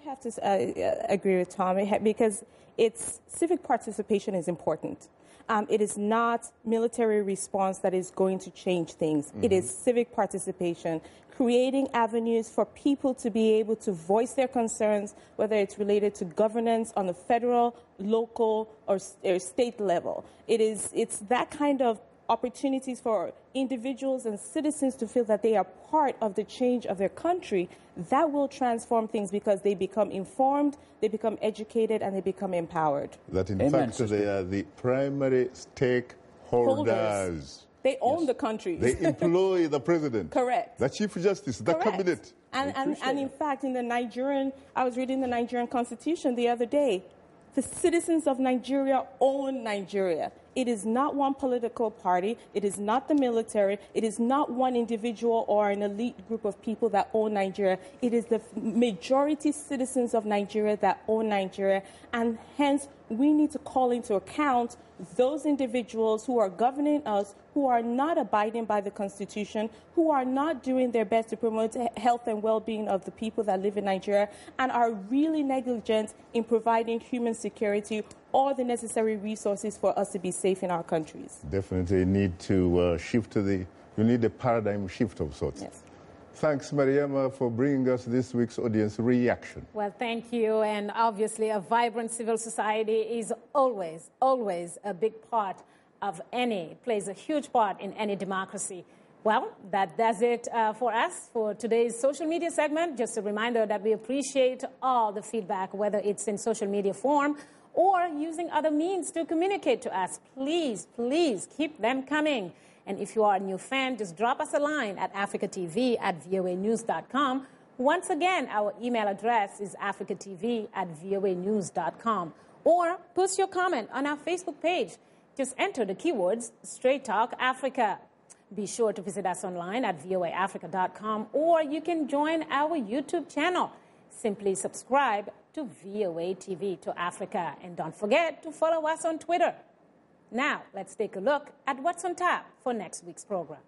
have to uh, agree with Tom because it's civic participation is important. Um, it is not military response that is going to change things. Mm-hmm. It is civic participation, creating avenues for people to be able to voice their concerns, whether it's related to governance on the federal, local, or, or state level. It is, it's that kind of opportunities for individuals and citizens to feel that they are part of the change of their country that will transform things because they become informed, they become educated, and they become empowered. That in Amen, fact sister. they are the primary stakeholders. Holders. They own Yes. the country. They employ the president. Correct. The chief justice, the Correct. cabinet. And, and, and in fact, in the Nigerian, I was reading the Nigerian constitution the other day, the citizens of Nigeria own Nigeria. It is not one political party. It is not the military. It is not one individual or an elite group of people that own Nigeria. It is the majority citizens of Nigeria that own Nigeria. And hence, we need to call into account those individuals who are governing us, who are not abiding by the Constitution, who are not doing their best to promote health and well-being of the people that live in Nigeria, and are really negligent in providing human security or the necessary resources for us to be safe in our countries. Definitely need to uh, shift to the, you need a paradigm shift of sorts. Yes. Thanks, Mariama, for bringing us this week's audience reaction. Well, thank you. And obviously, a vibrant civil society is always, always a big part of any, plays a huge part in any democracy. Well, that does it uh, for us for today's social media segment. Just a reminder that we appreciate all the feedback, whether it's in social media form or using other means to communicate to us. Please, please keep them coming. And if you are a new fan, just drop us a line at africatv at voa news dot com. Once again, our email address is africatv at voa news dot com. Or post your comment on our Facebook page. Just enter the keywords Straight Talk Africa. Be sure to visit us online at voa africa dot com, or you can join our YouTube channel. Simply subscribe to V O A T V to Africa. And don't forget to follow us on Twitter. Now, let's take a look at what's on tap for next week's program.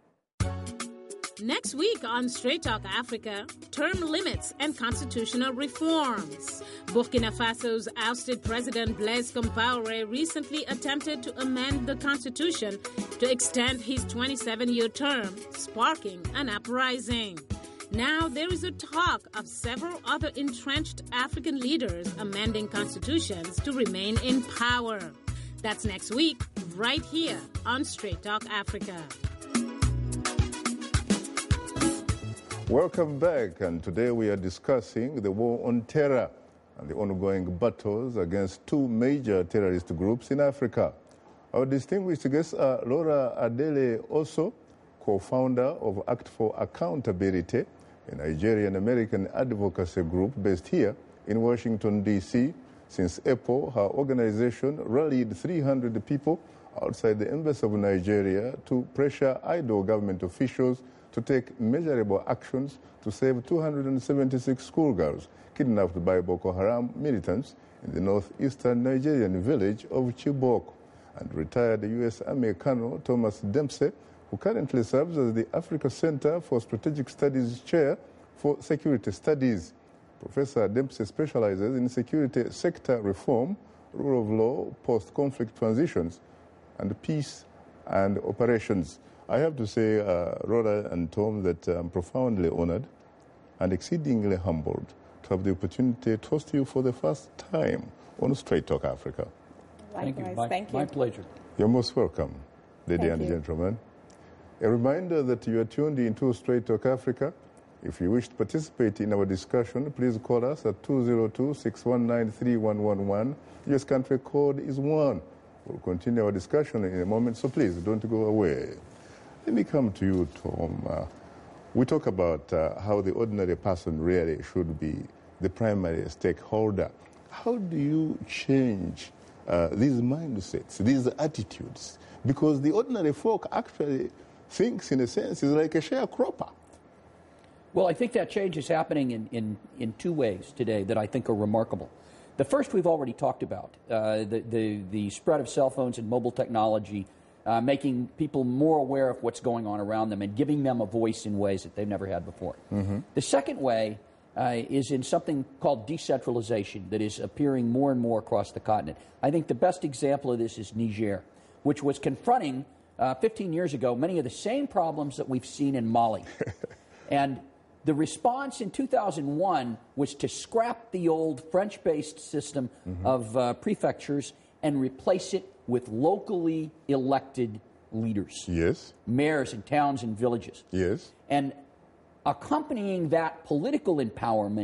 Next week on Straight Talk Africa, term limits and constitutional reforms. Burkina Faso's ousted President Blaise Compaoré recently attempted to amend the constitution to extend his twenty-seven-year term, sparking an uprising. Now there is a talk of several other entrenched African leaders amending constitutions to remain in power. That's next week, right here on Straight Talk Africa. Welcome back, and today we are discussing the war on terror and the ongoing battles against two major terrorist groups in Africa. Our distinguished guests are Laura Adele Oso, co-founder of Act for Accountability, a Nigerian-American advocacy group based here in Washington, D C Since April, her organization rallied three hundred people outside the Embassy of Nigeria to pressure idle government officials to take measurable actions to save two hundred seventy-six schoolgirls kidnapped by Boko Haram militants in the northeastern Nigerian village of Chibok. And retired U S Army Colonel Thomas Dempsey, who currently serves as the Africa Center for Strategic Studies Chair for Security Studies. Professor Dempsey specializes in security sector reform, rule of law, post-conflict transitions, and peace and operations. I have to say, uh, Rhoda and Tom, that I'm profoundly honored and exceedingly humbled to have the opportunity to host you for the first time on Straight Talk Africa. Likewise. Thank you. My, Thank you. my pleasure. You're most welcome, ladies Thank and you. gentlemen. A reminder that you are tuned into Straight Talk Africa. If you wish to participate in our discussion, please call us at two zero two, six one nine, three one one one. U S country code is one. We'll continue our discussion in a moment, so please don't go away. Let me come to you, Tom. Uh, we talk about uh, how the ordinary person really should be the primary stakeholder. How do you change uh, these mindsets, these attitudes? Because the ordinary folk actually thinks, in a sense, is like a sharecropper. Well, I think that change is happening in, in, in two ways today that I think are remarkable. The first we've already talked about, uh, the, the, the spread of cell phones and mobile technology, uh, making people more aware of what's going on around them and giving them a voice in ways that they've never had before. Mm-hmm. The second way uh, is in something called decentralization that is appearing more and more across the continent. I think the best example of this is Niger, which was confronting uh, fifteen years ago many of the same problems that we've seen in Mali. And the response in two thousand one was to scrap the old French-based system mm-hmm. of uh, prefectures and replace it with locally elected leaders. Yes. Mayors in towns and villages. Yes. And accompanying that political empowerment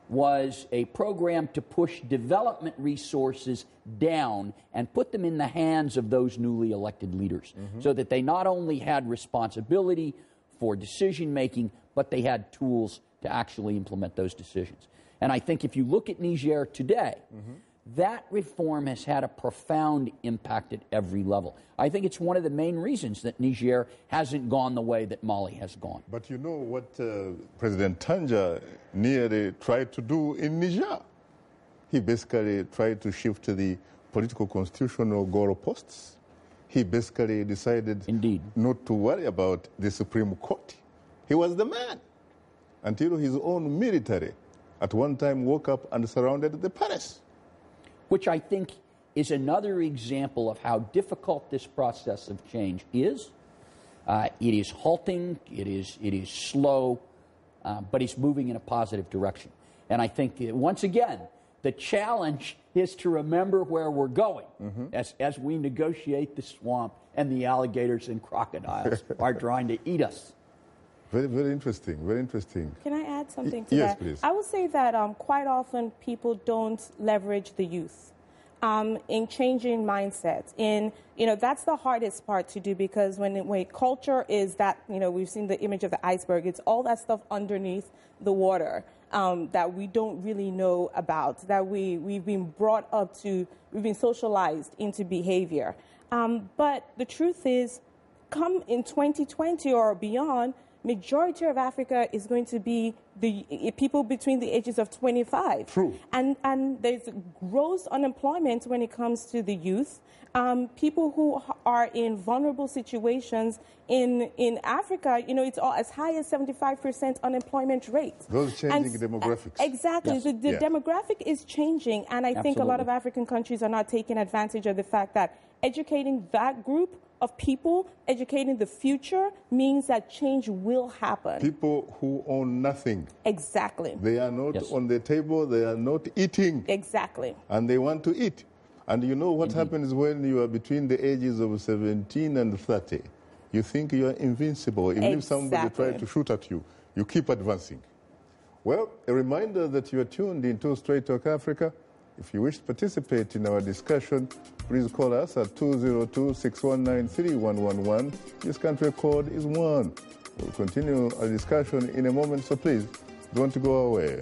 was a program to push development resources down and put them in the hands of those newly elected leaders mm-hmm. so that they not only had responsibility for decision-making, but they had tools to actually implement those decisions. And I think if you look at Niger today, mm-hmm. that reform has had a profound impact at every level. I think it's one of the main reasons that Niger hasn't gone the way that Mali has gone. But you know what uh, President Tanja nearly tried to do in Niger? He basically tried to shift to the political constitutional goalposts. He basically decided Indeed. not to worry about the Supreme Court. He was the man until his own military at one time woke up and surrounded the palace. Which I think is another example of how difficult this process of change is. Uh, it is halting, it is, it is slow, uh, but it's moving in a positive direction. And I think, uh, once again, the challenge is to remember where we're going mm-hmm. as, as we negotiate the swamp and the alligators and crocodiles are trying to eat us. Very, very interesting, very interesting. Can I add something to yes, that? Yes, please. I would say that um, quite often people don't leverage the youth um, in changing mindsets. In, you know, that's the hardest part to do because when, when culture is that, you know, we've seen the image of the iceberg, it's all that stuff underneath the water um, that we don't really know about, that we, we've been brought up to, we've been socialized into behavior. Um, but the truth is, come in twenty twenty or beyond, majority of Africa is going to be the people between the ages of twenty-five. True. And, and there's gross unemployment when it comes to the youth. Um, people who are in vulnerable situations in, in Africa, you know, it's all as high as seventy-five percent unemployment rate. Those changing and, demographics. Exactly. Yes. The, the yeah. demographic is changing, and I Absolutely. think a lot of African countries are not taking advantage of the fact that educating that group of people, educating the future, means that change will happen. People who own nothing. Exactly. They are not yes. on the table, they are not eating. Exactly. And they want to eat. And you know what Indeed. happens when you are between the ages of seventeen and thirty? You think you are invincible. Even exactly. if somebody tries to shoot at you, you keep advancing. Well, a reminder that you are tuned into Straight Talk Africa. If you wish to participate in our discussion, please call us at two zero two, six one nine, three one one one. This country code is one. We'll continue our discussion in a moment, so please don't go away.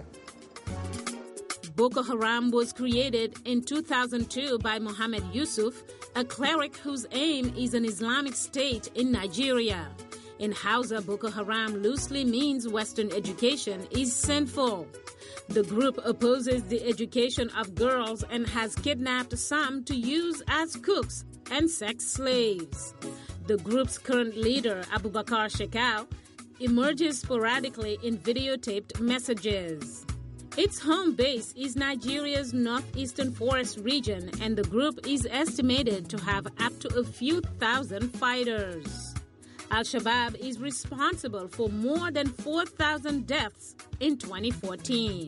Boko Haram was created in two thousand two by Mohammed Yusuf, a cleric whose aim is an Islamic state in Nigeria. In Hausa, Boko Haram loosely means Western education is sinful. The group opposes the education of girls and has kidnapped some to use as cooks and sex slaves. The group's current leader, Abubakar Shekau, emerges sporadically in videotaped messages. Its home base is Nigeria's northeastern forest region, and the group is estimated to have up to a few thousand fighters. Al-Shabaab is responsible for more than four thousand deaths in twenty fourteen.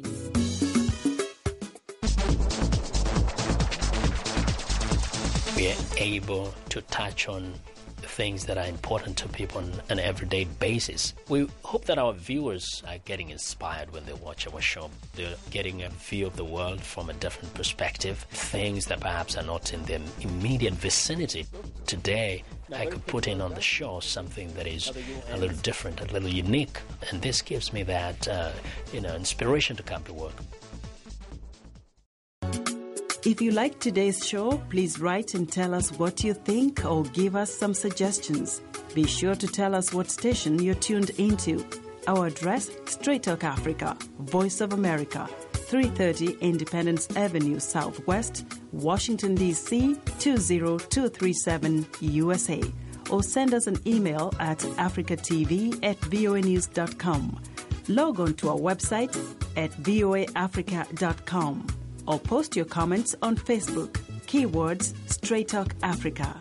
We are able to touch on things that are important to people on an everyday basis. We hope that our viewers are getting inspired when they watch our show. They're getting a view of the world from a different perspective, things that perhaps are not in their immediate vicinity. Today, I could put in on the show something that is a little different, a little unique, and this gives me that, uh, you know, inspiration to come to work. If you like today's show, please write and tell us what you think or give us some suggestions. Be sure to tell us what station you're tuned into. Our address, Straight Talk Africa, Voice of America, three thirty Independence Avenue Southwest, Washington, D C two zero two three seven, U S A. Or send us an email at africatv at voanews dot com. log on to our website at v o a africa dot com or post your comments on Facebook. Keywords Straight Talk Africa.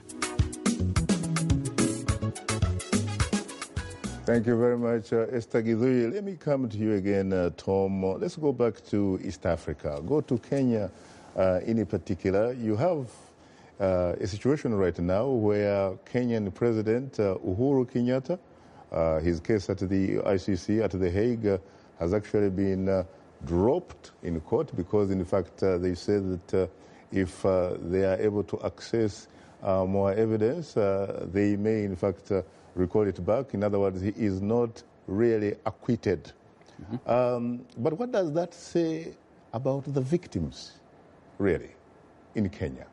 Thank you very much, uh, Esther Githui. Let me come to you again, uh, Tom. Uh, let's go back to East Africa. Go to Kenya uh, in particular. You have uh, a situation right now where Kenyan President uh, Uhuru Kenyatta, uh, his case at the I C C at The Hague uh, has actually been uh, dropped in court because, in fact, uh, they said that uh, if uh, they are able to access uh, more evidence, uh, they may, in fact, uh, recall it back. In other words, he is not really acquitted. Mm-hmm. Um, but what does that say about the victims, really, in Kenya?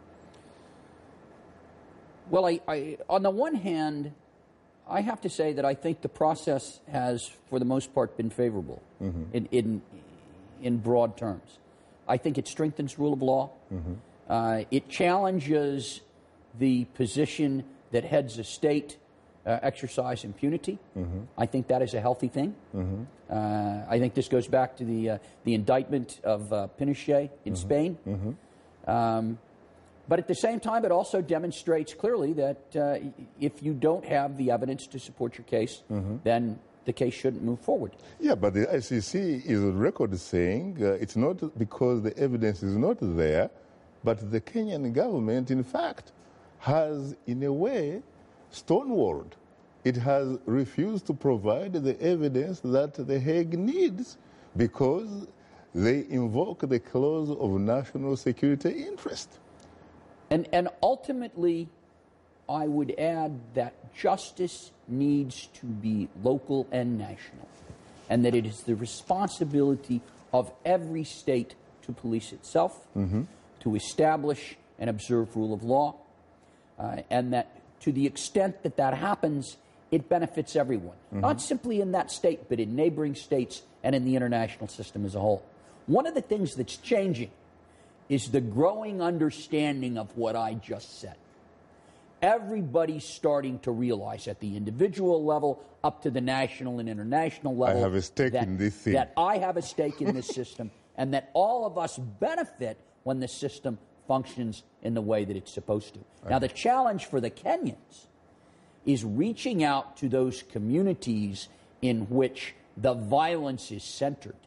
Well, I, I, on the one hand, I have to say that I think the process has, for the most part, been favorable mm-hmm. in, in, in broad terms. I think it strengthens rule of law. Mm-hmm. Uh, it challenges the position that heads of state Uh, exercise impunity. Mm-hmm. I think that is a healthy thing. Mm-hmm. Uh, I think this goes back to the uh, the indictment of uh, Pinochet in mm-hmm. Spain. Mm-hmm. Um, but at the same time, it also demonstrates clearly that uh, if you don't have the evidence to support your case, mm-hmm. then the case shouldn't move forward. Yeah, but the I C C is on record saying uh, it's not because the evidence is not there, but the Kenyan government, in fact, has, in a way, stonewalled. It has refused to provide the evidence that The Hague needs because they invoke the clause of national security interest. And, and ultimately, I would add that justice needs to be local and national, and that it is the responsibility of every state to police itself, mm-hmm. to establish and observe rule of law, uh, and that to the extent that that happens, it benefits everyone, mm-hmm. not simply in that state, but in neighboring states and in the international system as a whole. One of the things that's changing is the growing understanding of what I just said. Everybody's starting to realize at the individual level, up to the national and international level, I have a stake that, in this thing. that I have a stake in this system, and that all of us benefit when the system functions in the way that it's supposed to. Okay. Now, the challenge for the Kenyans is reaching out to those communities in which the violence is centered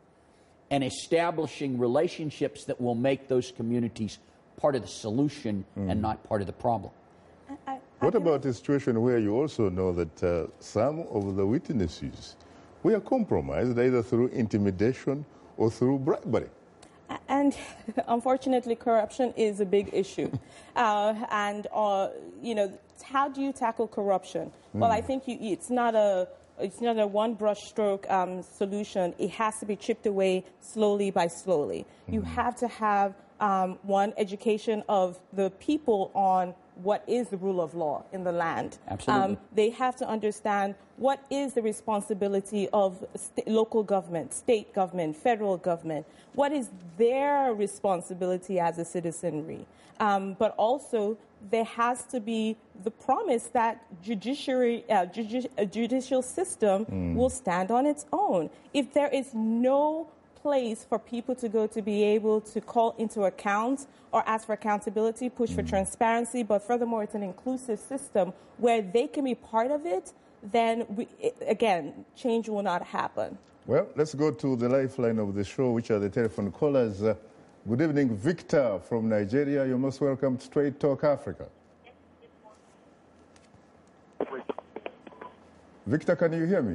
and establishing relationships that will make those communities part of the solution mm. and not part of the problem. I, I what about a situation where you also know that uh, some of the witnesses were compromised either through intimidation or through bribery? And unfortunately, corruption is a big issue. uh, and, uh, you know, how do you tackle corruption? Mm. Well, I think you, it's not a it's not a one-brush stroke um, solution. It has to be chipped away slowly by slowly. Mm. You have to have, um, one, education of the people on what is the rule of law in the land. Absolutely. Um, they have to understand what is the responsibility of st- local government, state government, federal government. What is their responsibility as a citizenry? Um, but also, there has to be the promise that judiciary, uh, judici- a judicial system mm. will stand on its own. If there is no place for people to go to be able to call into account or ask for accountability, push mm. for transparency, but furthermore, it's an inclusive system where they can be part of it, then, we, it, again, change will not happen. Well, let's go to the lifeline of the show, which are the telephone callers. Uh, good evening, Victor from Nigeria. You're most welcome to Straight Talk Africa. Victor, can you hear me?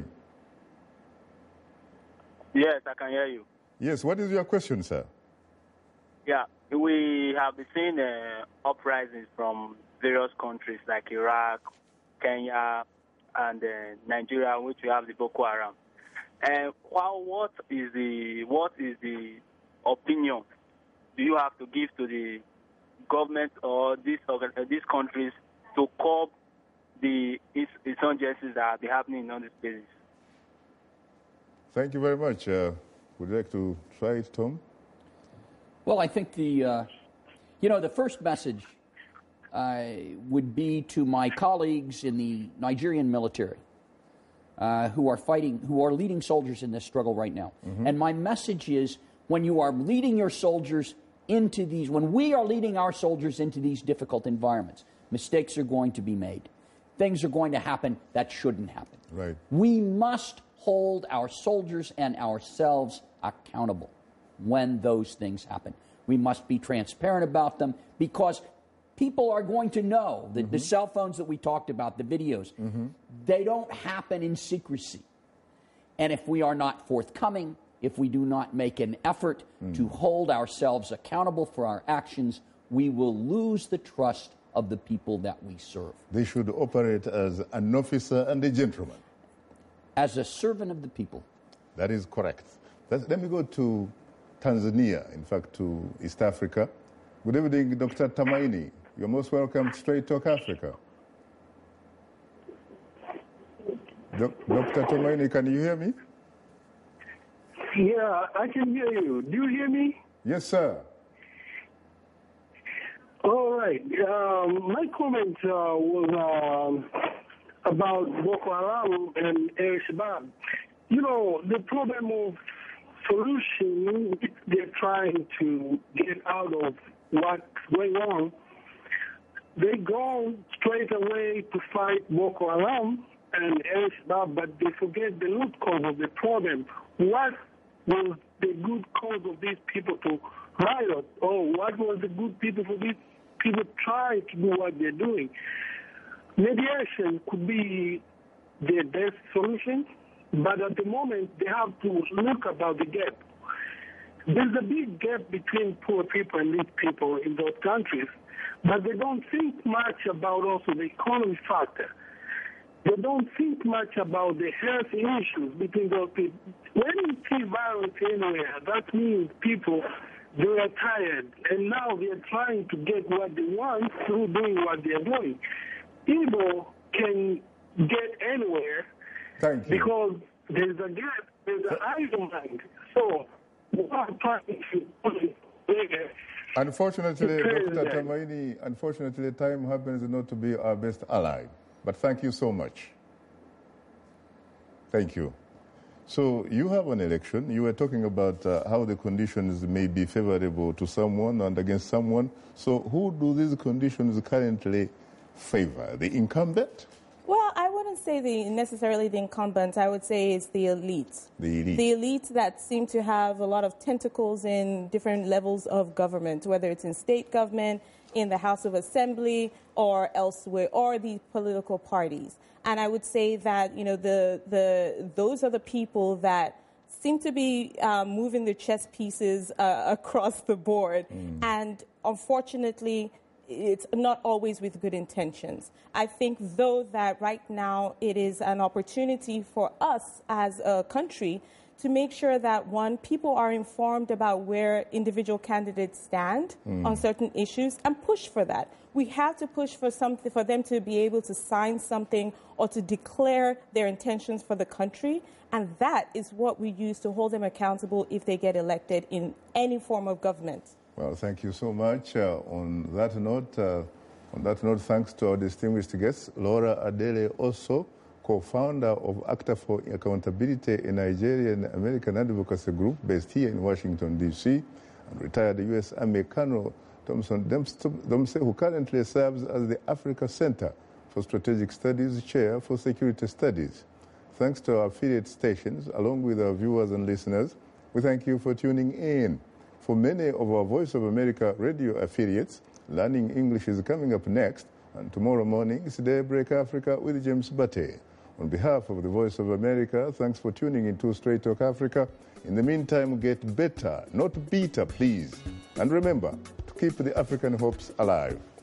Yes, I can hear you. Yes, what is your question, sir? Yeah, we have been seeing uh, uprisings from various countries like Iraq, Kenya, and uh, Nigeria, in which we have the Boko Haram. And well, what is the what is the opinion do you have to give to the government or these uh, these countries to curb the insurgencies that are happening in all these places? Thank you very much. Uh, would you like to try it, Tom? Well, I think the, uh, you know, the first message uh, would be to my colleagues in the Nigerian military uh, who are fighting, who are leading soldiers in this struggle right now. Mm-hmm. And my message is, when you are leading your soldiers into these, when we are leading our soldiers into these difficult environments, mistakes are going to be made. Things are going to happen that shouldn't happen. Right. We must hold our soldiers and ourselves accountable when those things happen. We must be transparent about them, because people are going to know that mm-hmm. the cell phones that we talked about, the videos, mm-hmm. they don't happen in secrecy. And if we are not forthcoming, if we do not make an effort mm. to hold ourselves accountable for our actions, we will lose the trust of the people that we serve. They should operate as an officer and a gentleman. As a servant of the people. That is correct. Let's, let me go to Tanzania, in fact, to East Africa. Good evening, Doctor Tumaini. You're most welcome to Straight Talk Africa. Do- Doctor Tumaini, can you hear me? Yeah, I can hear you. Do you hear me? Yes, sir. All right. Um, my comment uh, was um, about Boko Haram and Al-Shabaab. You know, the problem of solution they're trying to get out of what's going on, they go straight away to fight Boko Haram and Al-Shabaab, but they forget the root cause of the problem. What was the good cause of these people to riot? Or what was the good people for these people trying to do what they're doing? Mediation could be the best solution, but at the moment they have to look about the gap. There's a big gap between poor people and rich people in those countries, but they don't think much about also the economy factor. They don't think much about the health issues between those people. When you see violence anywhere, that means people, they are tired, and now they are trying to get what they want through doing what they are doing. Evil can get anywhere Thank you. because there's a gap, there's an idle mind. So, what I'm trying to do is Unfortunately, Doctor Tumaini, unfortunately, time happens not to be our best ally. But thank you so much. Thank you. So you have an election. You were talking about uh, how the conditions may be favorable to someone and against someone. So who do these conditions currently favor? The incumbent? Well, I wouldn't say the necessarily the incumbent. I would say it's the elites. The elite. The elites that seem to have a lot of tentacles in different levels of government, whether it's in state government, in the House of Assembly, or elsewhere, or the political parties. And I would say that, you know, the the those are the people that seem to be uh, moving the chess pieces uh, across the board. Mm. And unfortunately, it's not always with good intentions. I think, though, that right now it is an opportunity for us as a country to make sure that, one, people are informed about where individual candidates stand mm. on certain issues and push for that. We have to push for something for them to be able to sign something or to declare their intentions for the country, and that is what we use to hold them accountable if they get elected in any form of government. Well, thank you so much. Uh, on that note, uh, on that note, thanks to our distinguished guests, Laura Adele Oso, co-founder of Actor for Accountability, a Nigerian American advocacy group based here in Washington, D C, and retired U S Army Colonel Thompson Dempsey, who currently serves as the Africa Center for Strategic Studies Chair for Security Studies. Thanks to our affiliate stations, along with our viewers and listeners, we thank you for tuning in. For many of our Voice of America radio affiliates, Learning English is coming up next, and tomorrow morning is Daybreak Africa with James Bate. On behalf of the Voice of America, thanks for tuning into Straight Talk Africa. In the meantime, get better, not beater, please. And remember to keep the African hopes alive.